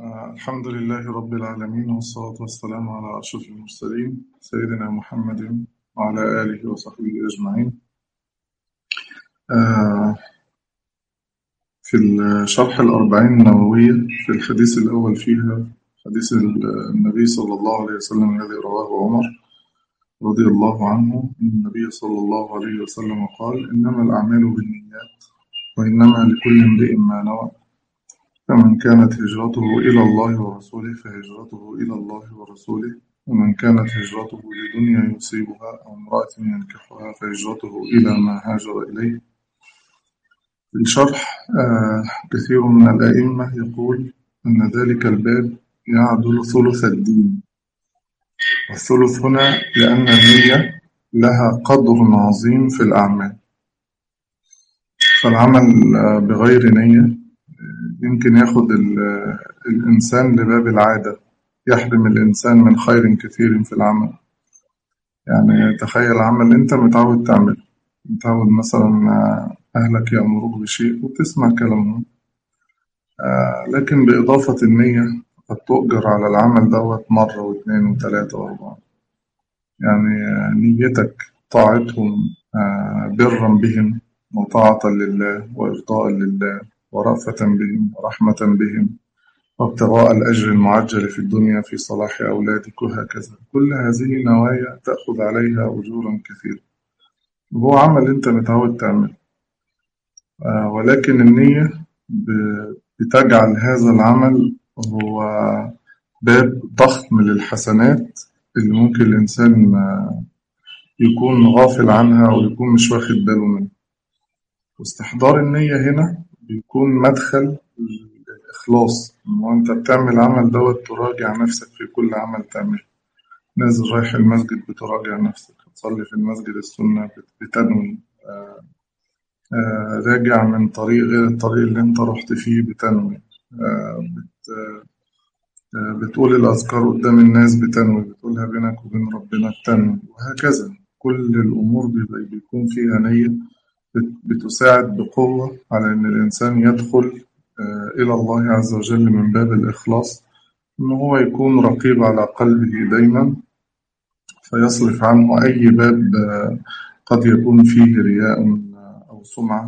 الحمد لله رب العالمين، والصلاة والسلام على أشرف المرسلين سيدنا محمد وعلى آله وصحبه أجمعين. آه، في الشرح الأربعين النووية في الحديث الأول فيها حديث النبي صلى الله عليه وسلم الذي رواه عمر رضي الله عنه أن النبي صلى الله عليه وسلم قال: إنما الأعمال بالنيات وإنما لكل امرئ ما نوى، فمن كانت هجرته إلى الله ورسوله فهجرته إلى الله ورسوله، ومن كانت هجرته لدنيا يصيبها أو امرأة ينكحها فهجرته إلى ما هاجر إليه. في الشرح كثير من الأئمة يقول أن ذلك الباب يعدل ثلث الدين، والثلث هنا لأن النية لها قدر عظيم في الأعمال، فالعمل بغير نية يمكن ياخد الإنسان لباب العادة، يحرم الإنسان من خير كثير في العمل. يعني تخيل عمل أنت متعود تعمل، متعود مثلا أهلك يأمروك بشيء وتسمع كلامهم، لكن بإضافة النية قد تؤجر على العمل دوت مرة واثنين وثلاثة وأربعة. يعني نيتك طاعتهم برا بهم وطاعة لله وإرضاء لله ورأفة بهم ورحمة بهم وابتغاء الأجر المعجل في الدنيا في صلاح أولادك وهكذا، كل هذه نوايا تأخذ عليها أجورا كثيرة، وهو عمل أنت متعود تعمل، ولكن النية بتجعل هذا العمل هو باب ضخم للحسنات اللي ممكن الإنسان يكون غافل عنها أو يكون مش واخد باله منها. واستحضار النية هنا بيكون مدخل الإخلاص، وأنت بتعمل عمل دوت تراجع نفسك في كل عمل تعمله. نازل رايح المسجد بتراجع نفسك، تصلي في المسجد السنة بتنوي، راجع من طريق غير الطريق اللي انت رحت فيه بتنوي، بتقول الأذكار قدام الناس بتنوي، بتقولها بينك وبين ربنا بتنوي، وهكذا. كل الأمور بيكون فيها نية بتساعد بقوة على أن الإنسان يدخل إلى الله عز وجل من باب الإخلاص، أنه هو يكون رقيب على قلبه دايما، فيصرف عنه أي باب قد يكون فيه رياء أو سمعة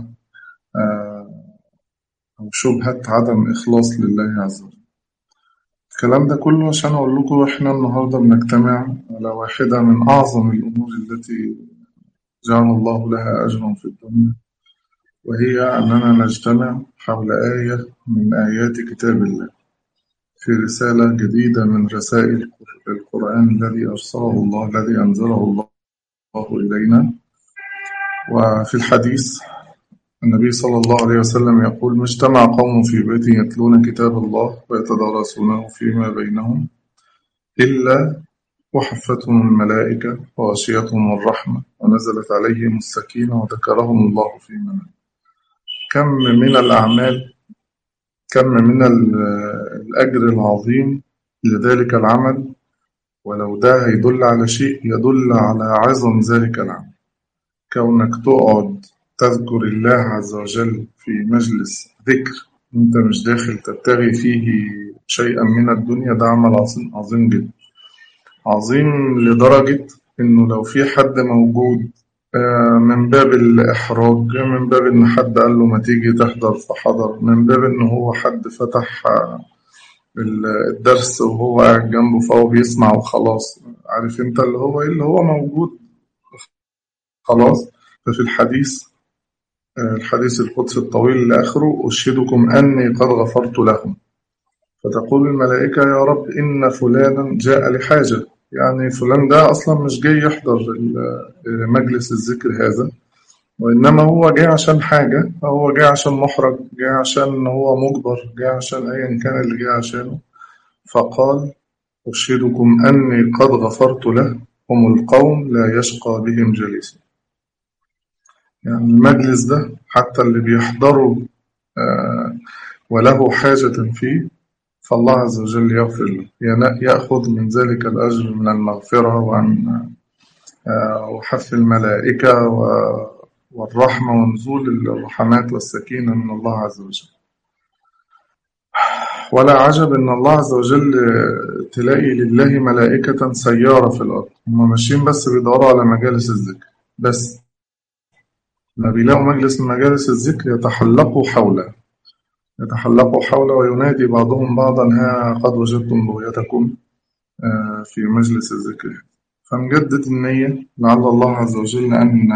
أو شبهة عدم إخلاص لله عز وجل. الكلام ده كله عشان أقول لكم إحنا النهاردة بنجتمع على واحدة من أعظم الأمور التي جعل الله لها أجرا في الدنيا، وهي أننا نجتمع حول آية من آيات كتاب الله في رسالة جديدة من رسائل القرآن الذي أرسله الله، الذي أنزله الله إلينا. وفي الحديث النبي صلى الله عليه وسلم يقول: ما اجتمع قوم في بيت يتلون كتاب الله ويتدارسونه فيما بينهم إلا وحفتهم الملائكة وغشيتهم الرحمة ونزلت عليهم السكينة وذكرهم الله في من. كم من الأعمال، كم من الأجر العظيم لذلك العمل، ولو ده هيدل على شيء يدل على عظم ذلك العمل. كونك تقعد تذكر الله عز وجل في مجلس ذكر انت مش داخل تبتغي فيه شيئا من الدنيا، ده عمل عظيم عظيم جدا، عظيم لدرجة انه لو في حد موجود من باب الإحراج، من باب إن حد قال له ما تيجي تحضر فحضر، من باب إن هو حد فتح الدرس وهو قاعد جنبه فهو بيسمع وخلاص، عارف انت اللي هو ايه اللي هو موجود خلاص. ففي الحديث القدسي الطويل اللي آخره: أشهدكم أني قد غفرت لهم، فتقول الملائكة: يا رب إن فلانا جاء لحاجة، يعني فلان ده أصلا مش جاي يحضر مجلس الذكر هذا، وإنما هو جاي عشان حاجة، هو جاي عشان محرج، جاي عشان هو مجبر، جاي عشان أيا كان اللي جاي عشانه. فقال: أشهدكم أني قد غفرت له، هم القوم لا يشقى بهم جليسهم. يعني المجلس ده حتى اللي بيحضروا وله حاجة فيه، فالله عز وجل يغفر له، يأخذ من ذلك الأجر من المغفرة وحف الملائكة والرحمة ونزول الرحمات والسكينة من الله عز وجل. ولا عجب إن الله عز وجل تلاقي لله ملائكة سيارة في الأرض، هم ماشيين بس بيدوروا على مجالس الذكر بس، ما بيلاقوا مجلس من مجالس الذكر يتحلقوا حوله وينادي بعضهم بعضا: ها قد وجدتم بغيتكم في مجلس الذكر. فنجدد النية لعل الله عز وجل أن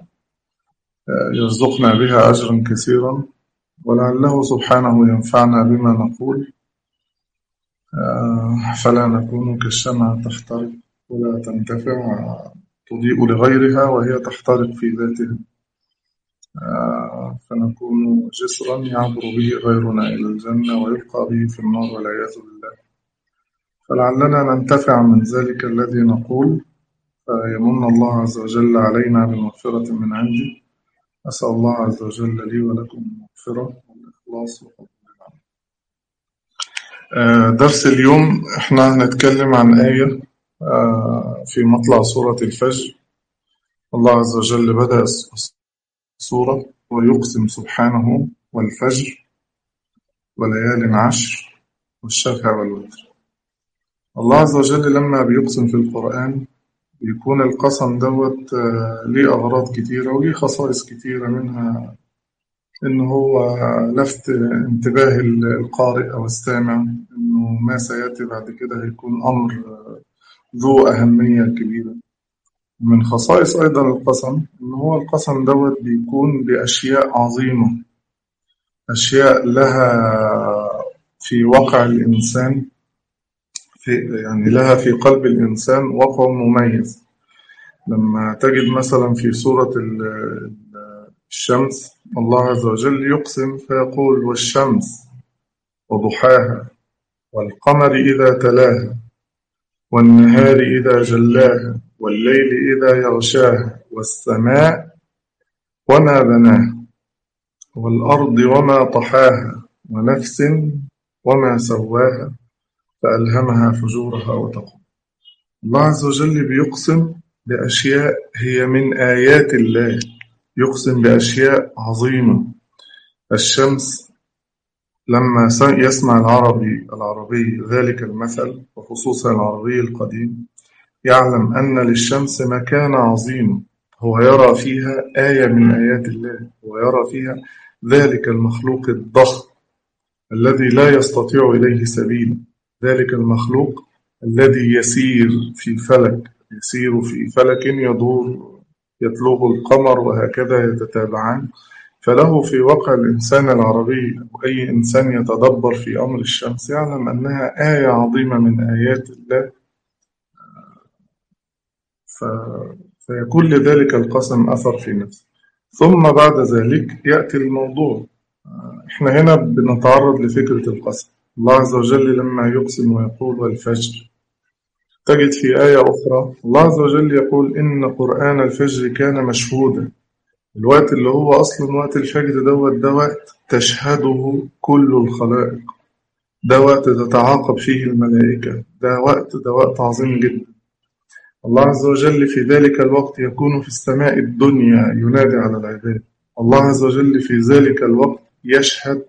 يرزقنا بها أجرا كثيرا، ولعله سبحانه ينفعنا بما نقول، فلا نكون كالشمعة تحترق ولا تنتفع، تضيء لغيرها وهي تحترق في ذاتها، فنكون جسرا يعبر به غيرنا إلى الجنة ويلقى به في النار والعياذ بالله. فلعلنا ننتفع من ذلك الذي نقول، فيمن الله عز وجل علينا بمغفرة من عنده. أسأل الله عز وجل لي ولكم المغفرة والإخلاص وقبول العمل. درس اليوم احنا هنتكلم عن آية في مطلع سورة الفجر. الله عز وجل بدأ السورة ويقسم سبحانه: والفجر وليال عشر والشفع والوتر. الله عز وجل لما بيقسم في القرآن بيكون القسم دوت ليه أغراض كتيرة وليه خصائص كتيرة، منها إنه هو لفت انتباه القارئ أو السامع إنه ما سيأتي بعد كده هيكون أمر ذو أهمية كبيرة. من خصائص أيضا القسم إنه هو القسم دوت بيكون بأشياء عظيمة، أشياء لها في واقع الإنسان، يعني لها في قلب الإنسان وقع مميز. لما تجد مثلا في سورة الشمس الله عز وجل يقسم فيقول: والشمس وضحاها والقمر إذا تلاها والنهار إذا جلاها والليل إذا يغشاها والسماء وما بناها والأرض وما طحاها ونفس وما سواها فألهمها فجورها وتقواها. الله عز وجل بيقسم بأشياء هي من آيات الله، يقسم بأشياء عظيمة. الشمس لما يسمع العربي ذلك المثل، وخصوصا العربي القديم، يعلم أن للشمس مكانة عظيمة، هو يرى فيها آية من آيات الله، ويرى فيها ذلك المخلوق الضخم الذي لا يستطيع إليه سبيل، ذلك المخلوق الذي يسير في فلك يدور يتلوه القمر وهكذا يتتابعان. فله في واقع الإنسان العربي أو أي إنسان يتدبر في أمر الشمس يعلم أنها آية عظيمة من آيات الله، فيكون لذلك القسم أثر في نفسه. ثم بعد ذلك يأتي الموضوع. احنا هنا بنتعرض لفكرة القسم. الله عز وجل لما يقسم ويقول: والفجر، تجد في آية أخرى الله عز وجل يقول: إن قرآن الفجر كان مشهودا. الوقت اللي هو أصلا وقت الفجر ده وقت تشهده كل الخلائق، ده وقت تتعاقب فيه الملائكة، ده وقت عظيم جدا. الله عز وجل في ذلك الوقت يكون في السماء الدنيا ينادي على العباد. الله عز وجل في ذلك الوقت يشهد،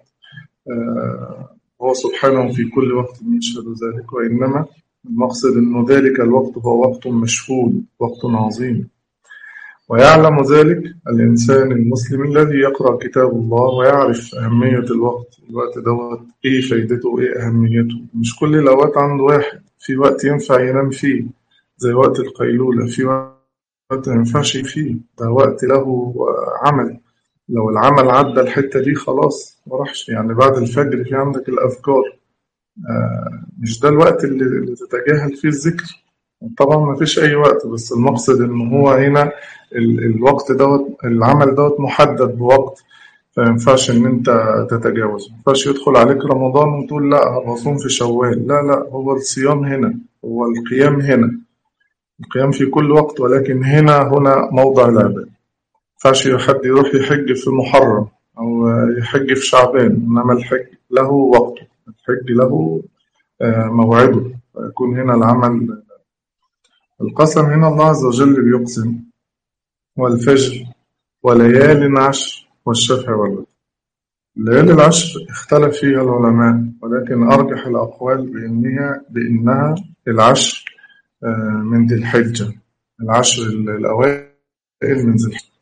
هو سبحانه في كل وقت يشهد ذلك، وإنما المقصد أن ذلك الوقت هو وقت مشهود، وقت عظيم. ويعلم ذلك الإنسان المسلم الذي يقرأ كتاب الله ويعرف أهمية الوقت دوت، إيه فايدته، إيه أهميته. مش كل الأوقات عند واحد، في وقت ينفع ينام فيه زي وقت القيلولة، في وقت ما ينفعش فيه، ده وقت له عمل. لو العمل عدى الحتة دي خلاص مرحش. يعني بعد الفجر في عندك الأذكار، مش ده الوقت اللي تتجاهل فيه الذكر. طبعا ما فيش أي وقت، بس المقصد إنه هو هنا الوقت دوت، العمل دوت محدد بوقت، فينفعش إن أنت تتجاوزه. مينفعش يدخل عليك رمضان وتقول لا هبصوم في شوال، لا، هو الصيام هنا، هو القيام هنا، القيام في كل وقت، ولكن هنا موضع العبادة. مينفعش حد يروح يحج في محرم أو يحج في شعبان، إنما الحج له وقته، الحج له موعده، فيكون هنا العمل. القسم هنا الله عز وجل بيقسم: والفجر وليال عشر والشفع والوتر. ليالي العشر اختلف فيها العلماء، ولكن أرجح الأقوال بأنها العشر من ذي الحجة، العشر الأوائل من ذي الحجة،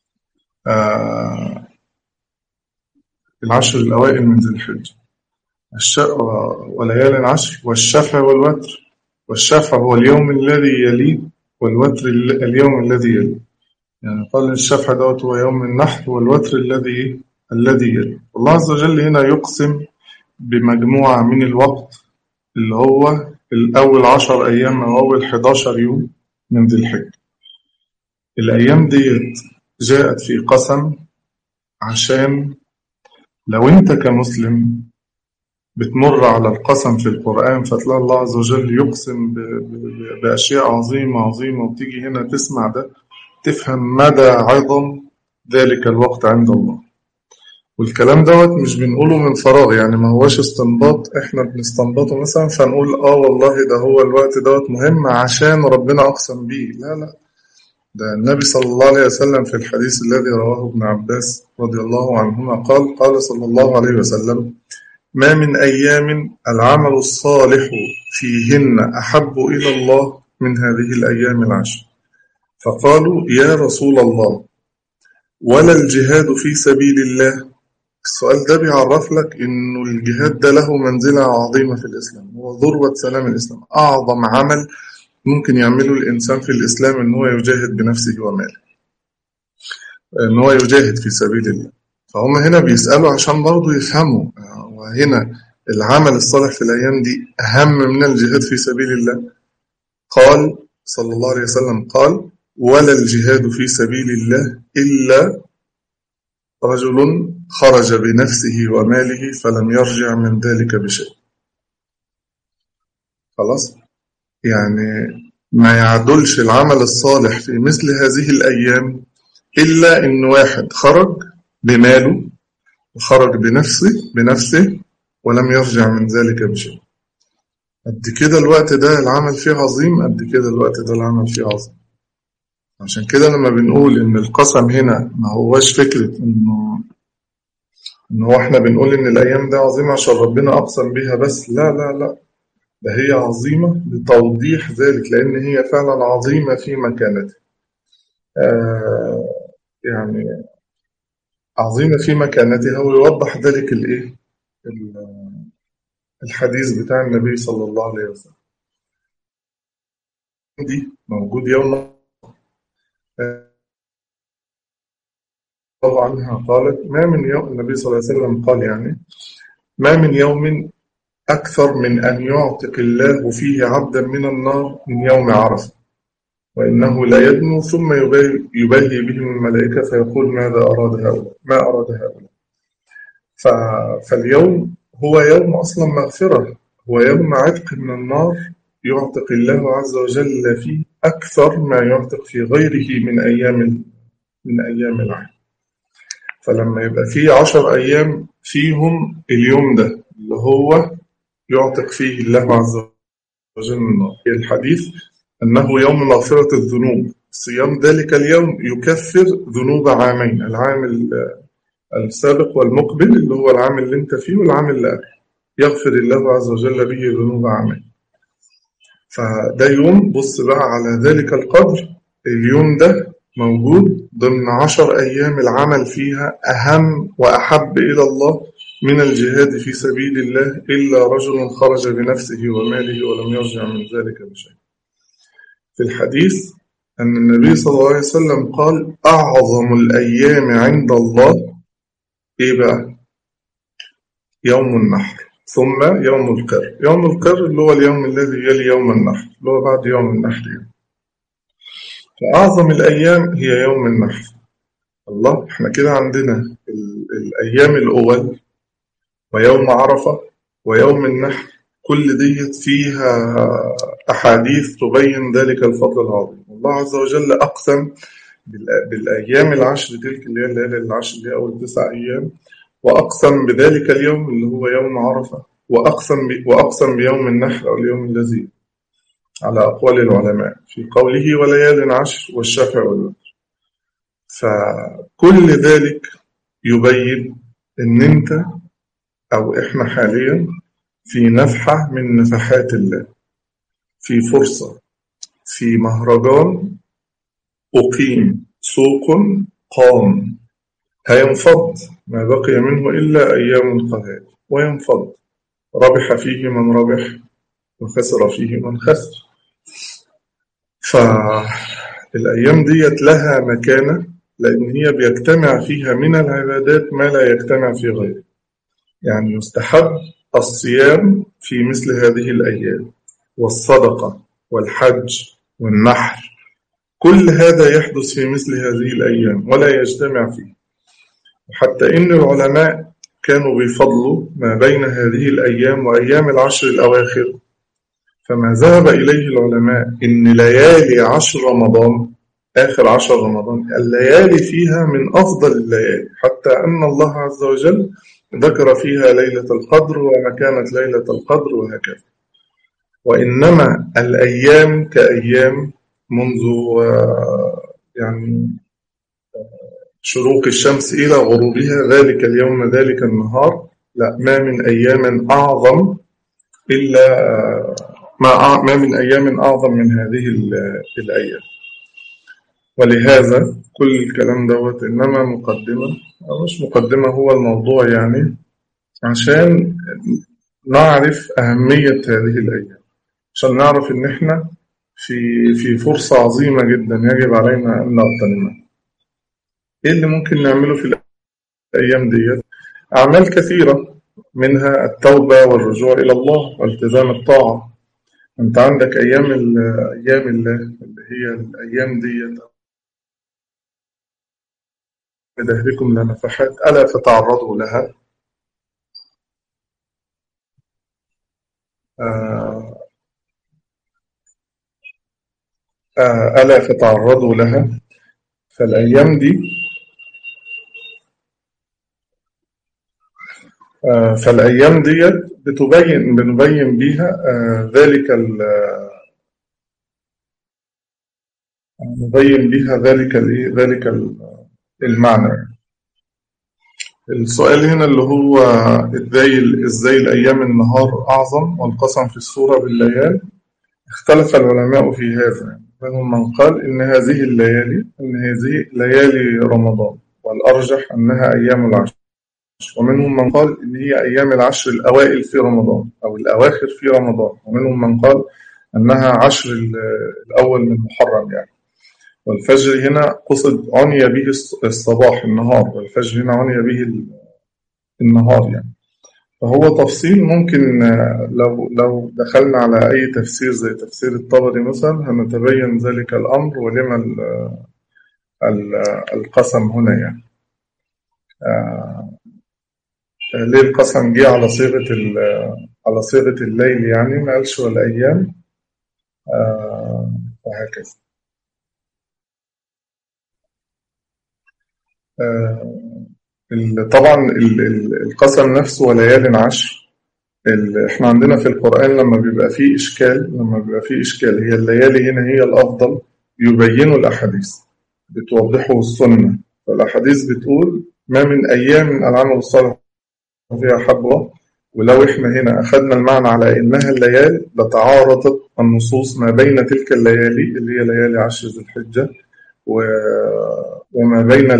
آه، العشر الأوائل من ذي الحجة، وليالي العشر والشفع والوتر. والشفع هو اليوم الذي يليه، والوتر اليوم الذي يليه. يعني قال الشفع دوت هو يوم النحر، والوتر الذي يليه. الله عز وجل هنا يقسم بمجموعة من الوقت اللي هو الأول 10 أيام أو أول 11 يوم من ذي الحجة. الأيام ديت جاءت في قسم عشان لو أنت كمسلم بتمر على القسم في القرآن فتلاقي الله عز وجل يقسم بأشياء عظيمة عظيمة، وتيجي هنا تسمع ده تفهم مدى عظم ذلك الوقت عند الله. والكلام دوت مش بنقوله من فراغ، يعني ما هوش استنباط احنا بنستنبطه مثلا فنقول والله ده هو الوقت دوت مهم عشان ربنا أقسم بيه. لا لا، ده النبي صلى الله عليه وسلم في الحديث الذي رواه ابن عباس رضي الله عنهما قال صلى الله عليه وسلم: ما من أيام العمل الصالح فيهن أحب إلى الله من هذه الأيام العشر. فقالوا: يا رسول الله، ولا الجهاد في سبيل الله؟ السؤال ده بيعرف لك إنه الجهاد ده له منزلة عظيمة في الإسلام، هو ذروة سلام الإسلام. أعظم عمل ممكن يعمله الإنسان في الإسلام إن هو يجاهد بنفسه وماله، إن هو يجاهد في سبيل الله. فهم هنا بيسألوا عشان برضو يفهموا، وهنا العمل الصالح في الأيام دي أهم من الجهاد في سبيل الله. قال صلى الله عليه وسلم ولا الجهاد في سبيل الله إلا رجل خرج بنفسه وماله فلم يرجع من ذلك بشيء. خلاص، يعني ما يعدلش العمل الصالح في مثل هذه الأيام إلا إن واحد خرج بماله وخرج بنفسه ولم يرجع من ذلك بشيء. قد كده الوقت ده العمل فيه عظيم، قد كده الوقت ده العمل فيه عظيم. عشان كده لما بنقول إن القسم هنا ما هوش فكرة إن هو إحنا بنقول إن الأيام ده عظيمة عشان ربنا أقسم بيها بس، لا لا لا، ده هي عظيمة لتوضيح ذلك، لأن هي فعلا عظيمة في مكانتها. آه يعني عظيمة في مكانتها، ويوضح ذلك الحديث بتاع النبي صلى الله عليه وسلم. دي موجود يوم الله عنها قالت: ما من يوم، النبي صلى الله عليه وسلم قال يعني: ما من يوم أكثر من أن يعتق الله فيه عبدا من النار من يوم عرفة، وإنه لا يدنو ثم يباهي بهم الملائكة فيقول ماذا أراد هؤلاء، ما أراد هؤلاء. فاليوم هو يوم أصلا مغفرة، هو يوم عتق من النار، يعتق الله عز وجل فيه أكثر ما يعتق في غيره من أيام العام. فلما يبقى فيه 10 أيام فيهم اليوم ده اللي هو يعتق فيه الله عز وجل من النار، الحديث أنه يوم مغفرة الذنوب، صيام ذلك اليوم يكفر ذنوب عامين، العام السابق والمقبل اللي هو العام اللي انت فيه والعام اللي قبل، يغفر الله عز وجل به ذنوب عامين. فده يوم، بص بقى على ذلك القدر، اليوم ده موجود ضمن 10 أيام العمل فيها أهم وأحب إلى الله من الجهاد في سبيل الله إلا رجل خرج بنفسه وماله ولم يرجع من ذلك بشيء. في الحديث أن النبي صلى الله عليه وسلم قال: أعظم الأيام عند الله إيه بقى؟ يوم النحر، ثم يوم القر. يوم القر اللي هو اليوم الذي يلي يوم النحر، اللي هو بعد يوم النحر. فأعظم الأيام هي يوم النحر. الله، احنا كده عندنا الأيام الأول ويوم عرفة ويوم النحر، كل ديت فيها أحاديث تبين ذلك الفضل العظيم. الله عز وجل أقسم بالأيام العشر تلك اللي هي الليالي العشر اللي هي أول 9 أيام، وأقسم بذلك اليوم اللي هو يوم عرفة، وأقسم بيوم النحر أو اليوم الذي على أقوال العلماء في قوله وليال عشر والشفع والوتر. فكل ذلك يبين إن أنت أو إحنا حاليا في نفحة من نفحات الله، في فرصة، في مهرجان أقيم، سوق قام، هينفض ما بقي منه إلا أيام قليلة وينفض، ربح فيه من ربح وخسر فيه من خسر. فالأيام ديت لها مكانة، لأن هي بيجتمع فيها من العبادات ما لا يجتمع في غيره. يعني يستحب الصيام في مثل هذه الأيام، والصدقة والحج والنحر، كل هذا يحدث في مثل هذه الأيام ولا يجتمع فيه. حتى إن العلماء كانوا بيفضلوا ما بين هذه الأيام وأيام العشر الأواخر، فما ذهب إليه العلماء إن ليالي عشر رمضان، آخر عشر رمضان، الليالي فيها من أفضل الليالي، حتى أن الله عز وجل ذكر فيها ليلة القدر ومكانة ليلة القدر وهكذا. وإنما الأيام كأيام منذ يعني شروق الشمس إلى غروبها، ذلك اليوم ذلك النهار، لا، ما من أيام أعظم إلا ما من أيام أعظم من هذه الأيام. ولهذا كل الكلام دوت إنما مقدمة أو مش مقدمة، هو الموضوع يعني عشان نعرف أهمية هذه الأيام، عشان نعرف إن إحنا في فرصة عظيمة جدا يجب علينا أن نغتنمها. إيه اللي ممكن نعمله في الأيام دي؟ أعمال كثيرة، منها التوبة والرجوع إلى الله والتزام الطاعة. أنت عندك أيام الله اللي هي الأيام دي بدهركم لنفحات ألا فتعرضوا لها. ألا فتعرضوا لها. فالأيام دي فالأيام دي بنبين بيها نبين بيها ذلك المعنى. السؤال هنا اللي هو ازاي الأيام النهار أعظم والقسم في السورة بالليال. اختلف العلماء في هذا، منهم من قال إن هذه ليالي رمضان، والأرجح أنها أيام العشر، ومنهم من قال إن هي أيام العشر الأوائل في رمضان أو الأواخر في رمضان، ومنهم من قال أنها عشر الأول من محرم يعني. والفجر هنا عني به الصباح النهار، والفجر هنا عني به النهار يعني. فهو تفصيل ممكن لو دخلنا على أي تفسير زي تفسير الطبري مثلا هنتبين ذلك الأمر ولما القسم هنا يعني. ليه القسم جه على صيغة الليل يعني، ما قالش والأيام وهكذا. طبعا القسم نفسه وليال عشر، احنا عندنا في القرآن لما بيبقى فيه إشكال هي الليالي هنا هي الأفضل، يبينوا الأحاديث بتوضحه السنة. فالأحاديث بتقول ما من أيام العمل الصالح فيها حبوة. ولو احنا هنا أخذنا المعنى على إنها الليالي لتعارضت النصوص ما بين تلك الليالي اللي هي ليالي عشر ذي الحجة وما بين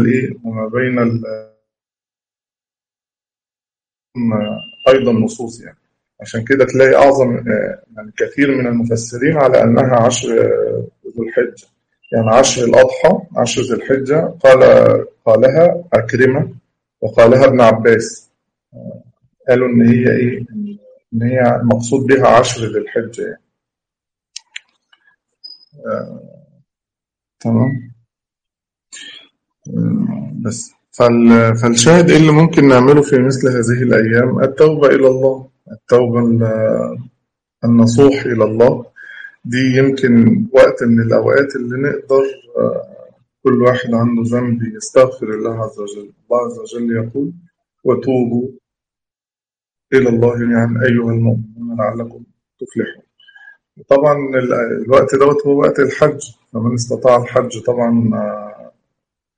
أيضا نصوص يعني. عشان كده تلاقي أعظم يعني كثير من المفسرين على أنها عشر ذو الحجة، يعني عشر الأضحى، عشر ذي الحجة قالها أكرمة وقالها ابن عباس، قالوا إن هي إن هي مقصود بها عشر ذي الحجة يعني. تمام. بس فالشاهد إيه اللي ممكن نعمله في مثل هذه الأيام؟ التوبة إلى الله، التوبة النصوح إلى الله. دي يمكن وقت من الأوقات اللي نقدر كل واحد عنده ذنب يستغفر الله عز وجل. الله عز وجل يقول وتوبوا إلى الله جميعا أيها المؤمنون لعلكم تفلحون. طبعا الوقت دوت هو وقت الحج، فمن استطاع الحج طبعا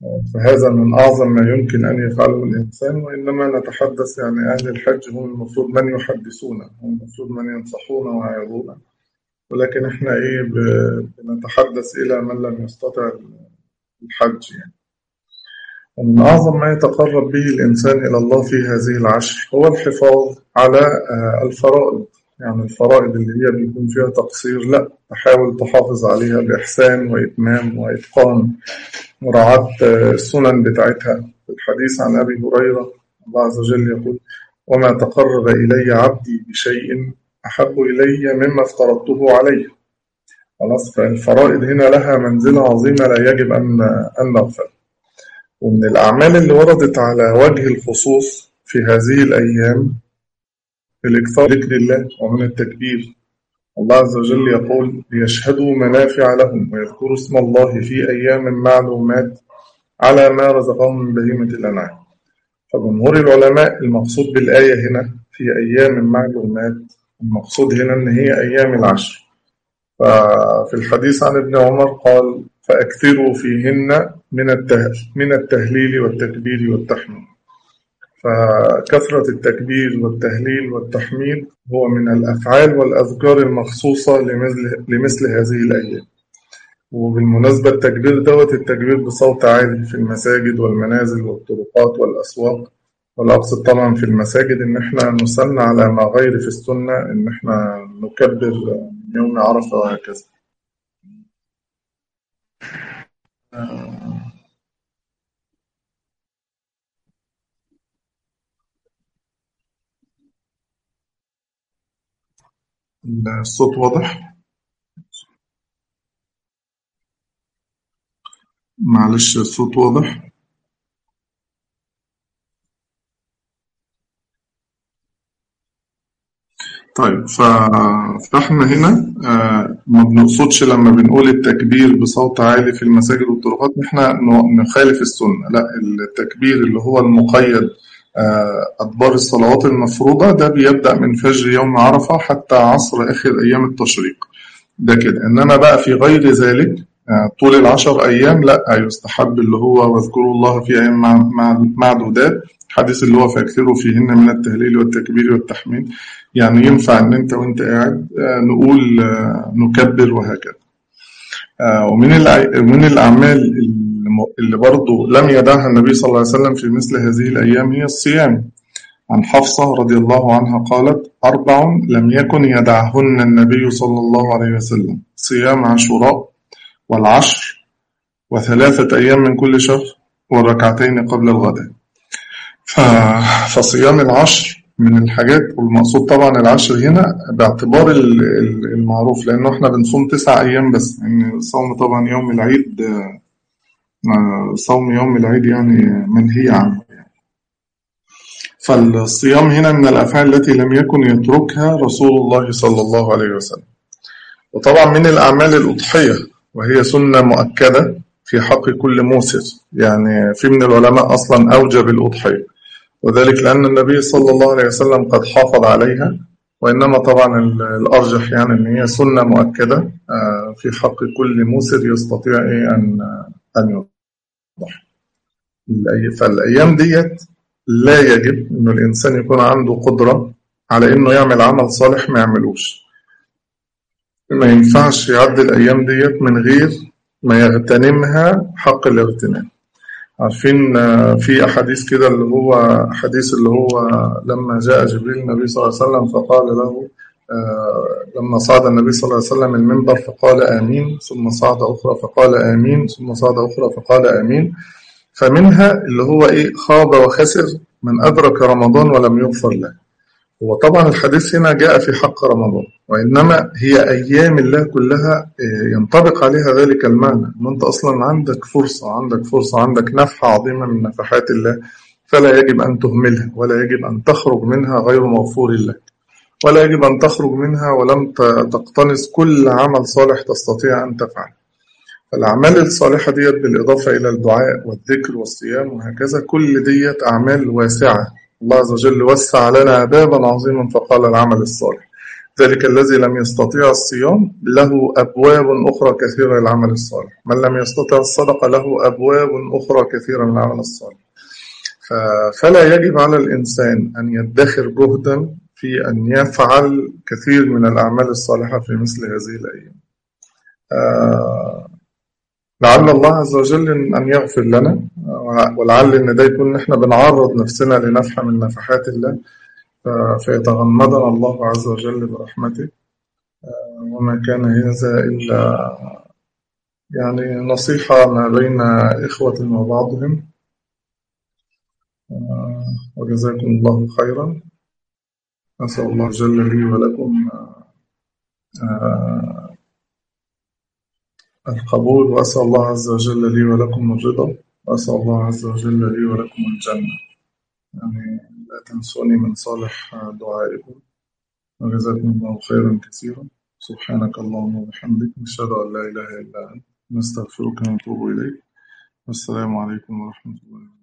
فهذا من أعظم ما يمكن أن يفعله الإنسان. وإنما نتحدث يعني أهل الحج هم المفروض من يحدثون، هم المفروض من ينصحون ويعظون، ولكن إحنا بنتحدث إلى من لم يستطع الحج يعني. ومن أعظم ما يتقرب به الإنسان إلى الله في هذه العشر هو الحفاظ على الفرائض. يعني الفرائض اللي هي بيكون فيها تقصير، لا، تحاول تحافظ عليها بإحسان وإتمام وإتقان، مراعاة السنن بتاعتها. في الحديث عن أبي هريرة الله عز وجل يقول: وما تقرب إلي عبدي بشيء أحب إلي مما افترضته عليه. خلاص، فالفرائض هنا لها منزلة عظيمة لا يجب أن نغفل. ومن الأعمال اللي وردت على وجه الخصوص في هذه الأيام الإكثار من ذكر الله ومن التكبير. الله عز وجل يقول: ليشهدوا منافع لهم ويذكروا اسم الله في أيام معلومات على ما رزقهم من بهيمة الأنعام. فجمهور العلماء المقصود بالآية هنا في أيام معلومات، المقصود هنا أن هي أيام العشر. ففي الحديث عن ابن عمر قال: فأكثروا فيهن من التهليل والتكبير والتحميد. فكثرة التكبير والتهليل والتحميد هو من الأفعال والأذكار المخصوصة لمثل هذه الأيام. وبالمناسبة التكبير بصوت عالي في المساجد والمنازل والطرقات والأسواق، ولا أقصد طبعا في المساجد إن إحنا نسن على ما غير في السنة إن إحنا نكبر يوم عرفة وهكذا. الصوت واضح؟ معلش، الصوت واضح؟ طيب، فاحنا هنا ما بنقصدش لما بنقول التكبير بصوت عالي في المساجد والطرقات احنا نخالف السنة. لا، التكبير اللي هو المقيد أدبار الصلوات المفروضة ده بيبدأ من فجر يوم عرفة حتى عصر آخر أيام التشريق، ده كده. إنما بقى في غير ذلك طول العشر أيام لا، يستحب اللي هو واذكروا الله في أيام معدودات، حديث اللي هو فاكثروا فيهن من التهليل والتكبير والتحميد. يعني ينفع إن أنت وأنت قاعد نقول نكبر وهكذا. ومن الأعمال اللي برضو لم يدعها النبي صلى الله عليه وسلم في مثل هذه الأيام هي الصيام. عن حفصة رضي الله عنها قالت: 4 لم يكن يدعهن النبي صلى الله عليه وسلم: صيام عاشوراء والعشر و3 أيام من كل شهر والركعتين قبل الغداء. فصيام العشر من الحاجات، والمقصود طبعا العشر هنا باعتبار المعروف، لأنه احنا بنصوم 9 أيام بس، يعني صوم طبعا يوم العيد، صوم يوم العيد يعني منهي عنه. فالصيام هنا من الأفعال التي لم يكن يتركها رسول الله صلى الله عليه وسلم. وطبعا من الأعمال الأضحية، وهي سنة مؤكدة في حق كل موسر. يعني في من العلماء أصلا أوجب الأضحية، وذلك لأن النبي صلى الله عليه وسلم قد حافظ عليها. وإنما طبعا الأرجح يعني أن هي سنة مؤكدة في حق كل موسر يستطيع أن يضحي. فالأيام ديت لا يجب أن الإنسان يكون عنده قدرة على أنه يعمل عمل صالح ما يعملوش. ما ينفعش يعدي الأيام ديت من غير ما يغتنمها حق الاغتنام. عارفين في أحاديث كده، اللي هو حديث اللي هو لما جاء جبريل النبي صلى الله عليه وسلم فقال له لما صعد النبي صلى الله عليه وسلم المنبر فقال آمين، ثم صعد أخرى فقال آمين، ثم صعد أخرى فقال آمين. فمنها اللي هو خاب وخسر من أدرك رمضان ولم يغفر له. وطبعا الحديث هنا جاء في حق رمضان، وإنما هي أيام الله كلها ينطبق عليها ذلك المعنى، أن أنت أصلا عندك فرصة، عندك نفحة عظيمة من نفحات الله، فلا يجب أن تهملها، ولا يجب أن تخرج منها غير مغفور لك، ولا يجب أن تخرج منها ولم تقتنص كل عمل صالح تستطيع أن تفعله. الأعمال الصالحة ديت بالإضافة إلى الدعاء والذكر والصيام وهكذا، كل ديت أعمال واسعة. الله عز وجل وسع لنا بابا عظيما فقال العمل الصالح. ذلك الذي لم يستطيع الصيام له أبواب أخرى كثيرة للعمل الصالح، من لم يستطع الصدقة له أبواب أخرى كثيرة للعمل الصالح. فلا يجب على الإنسان أن يدخر جهدا في أن يفعل كثير من الأعمال الصالحة في مثل هذه الأيام. لعل الله عز وجل أن يغفر لنا، ولعل أن ده يكون نحن بنعرض نفسنا لنفحة من نفحات الله فيتغمدنا الله عز وجل برحمته، وما كان هذا إلا يعني نصيحة ما بين إخوة وبعضهم. وجزاكم الله خيرا. أسأل الله جل لي ولكم القبول، وأسأل الله عز وجل لي ولكم الرضا، وأسأل الله عز وجل لي ولكم الجنة. يعني لا تنسوني من صالح دعائكم، وجزاكم الله خيرا كثيرا. سبحانك اللهم وبحمدك، نشهد أن لا إله إلا أنت، نستغفرك ونتوب إليك. والسلام عليكم ورحمة الله وبركاته.